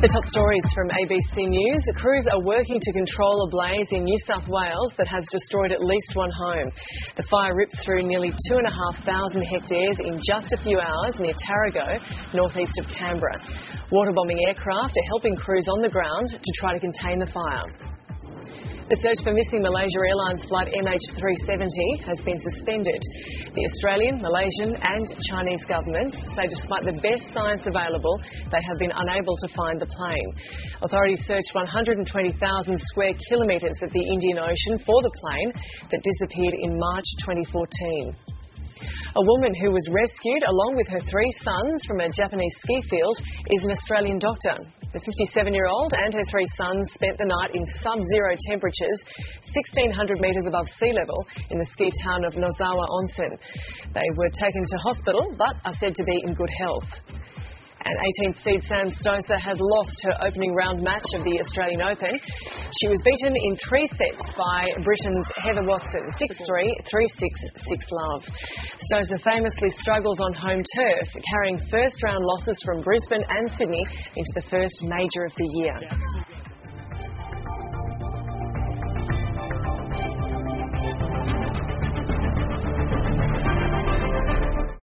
The top stories from ABC News. Crews are working to control a blaze in New South Wales that has destroyed at least one home. The fire ripped through nearly 2,500 hectares in just a few hours near Tarago, northeast of Canberra. Waterbombing aircraft are helping crews on the ground to try to contain the fire. The search for missing Malaysia Airlines flight MH370 has been suspended. The Australian, Malaysian and Chinese governments say despite the best science available, they have been unable to find the plane. Authorities searched 120,000 square kilometres of the Indian Ocean for the plane that disappeared in March 2014. A woman who was rescued along with her 3 sons from a Japanese ski field is an Australian doctor. The 57-year-old and her 3 sons spent the night in sub-zero temperatures, 1,600 metres above sea level in the ski town of Nozawa Onsen. They were taken to hospital but are said to be in good health. And 18th seed Sam Stosur has lost her opening round match of the Australian Open. She was beaten in 3 sets by Britain's Heather Watson, 6-3, 3-6, 6-love. Stosur famously struggles on home turf, carrying first-round losses from Brisbane and Sydney into the first major of the year.